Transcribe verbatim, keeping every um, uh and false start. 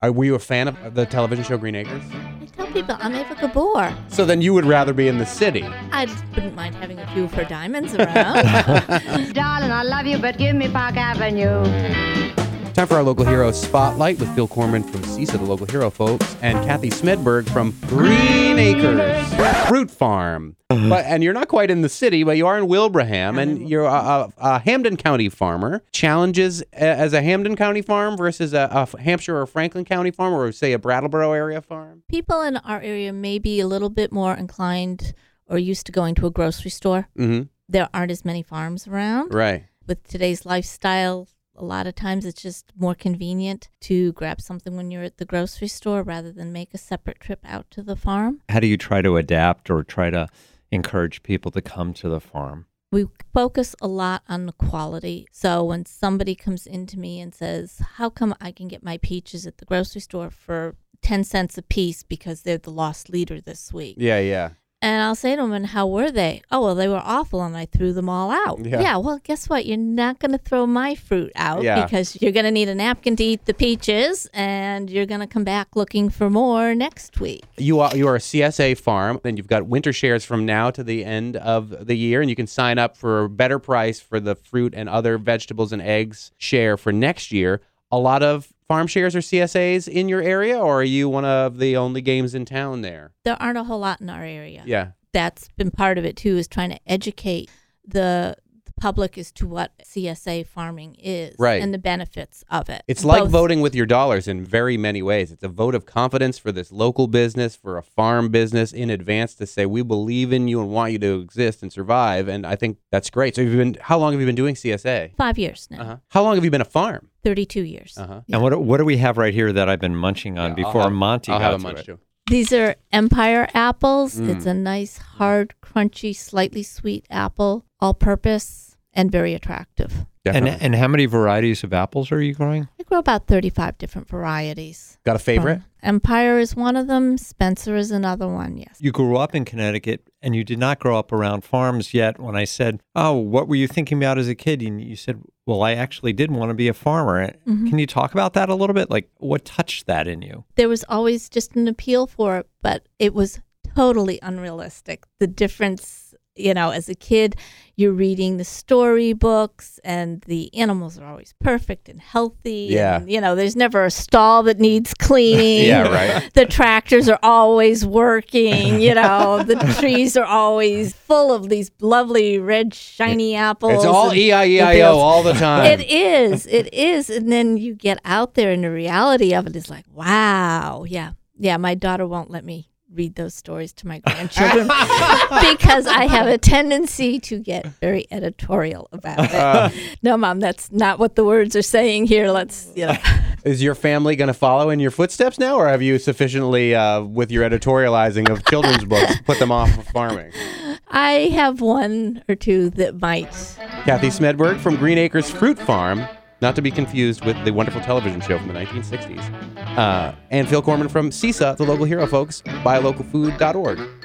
Are, were you a fan of the television show Green Acres? I tell people I'm Ava Gabor. So then you would rather be in the city. I wouldn't mind having a few of her diamonds around. Darling, I love you, but give me Park Avenue. Time for our local hero spotlight with Phil Corman from CISA, the local hero folks, and Kathy Smedberg from Green Acres Fruit Farm. But and you're not quite in the city, but you are in Wilbraham, and you're a, a, a Hampden County farmer. Challenges as a Hampden County farm versus a, a Hampshire or Franklin County farm, or say a Brattleboro area farm. People in our area may be a little bit more inclined or used to going to a grocery store. Mm-hmm. There aren't as many farms around. Right. With today's lifestyle, a lot of times it's just more convenient to grab something when you're at the grocery store rather than make a separate trip out to the farm. How do you try to adapt or try to encourage people to come to the farm? We focus a lot on the quality. So when somebody comes into me and says, how come I can get my peaches at the grocery store for ten cents a piece because they're the lost leader this week? Yeah, yeah. And I'll say to them, and how were they? Oh, well, they were awful, and I threw them all out. Yeah, yeah well, guess what? You're not going to throw my fruit out yeah. because you're going to need a napkin to eat the peaches, and you're going to come back looking for more next week. You are you are a C S A farm, and you've got winter shares from now to the end of the year, and you can sign up for a better price for the fruit and other vegetables and eggs share for next year. A lot of farm shares or C S As in your area, or are you one of the only games in town there? There aren't a whole lot in our area. Yeah. That's been part of it, too, is trying to educate the, the public as to what C S A farming is right. and the benefits of it. It's like Both. voting with your dollars in very many ways. It's a vote of confidence for this local business, for a farm business in advance to say, we believe in you and want you to exist and survive. And I think that's great. So you've been, how long have you been doing C S A? Five years now. Uh-huh. How long have you been a farm? thirty-two years. Uh-huh. And what what do we have right here that I've been munching on Yeah, before I'll have, Monty I'll got have a to munch it? too. These are Empire apples. Mm. It's a nice, hard, crunchy, slightly sweet apple, all-purpose, and very attractive. And, Definitely. and how many varieties of apples are you growing? I grow about thirty-five different varieties. Got a favorite? Um, Empire is one of them. Spencer is another one, yes. You grew up in Connecticut, and you did not grow up around farms yet. When I said, oh, what were you thinking about as a kid? And you said, well, I actually did want to be a farmer. Mm-hmm. Can you talk about that a little bit? Like, what touched that in you? There was always just an appeal for it, but it was totally unrealistic. The difference, you know, as a kid, you're reading the storybooks and the animals are always perfect and healthy. Yeah. And, you know, there's never a stall that needs cleaning. Yeah, right. The tractors are always working. You know, the trees are always full of these lovely red, shiny apples. It's all and E I E I O fields. all the time. It is. It is. And then you get out there and the reality of it is like, wow. Yeah. Yeah. My daughter won't let me read those stories to my grandchildren because I have a tendency to get very editorial about it. Uh, No, Mom, that's not what the words are saying here. Let's, you know. Is your family going to follow in your footsteps now, or have you sufficiently, uh, with your editorializing of children's books, put them off of farming? I have one or two that might. Kathy Smedberg from Green Acres Fruit Farm, not to be confused with the wonderful television show from the nineteen sixties. Uh, and Phil Corman from CISA, the local hero folks, buy local food dot org.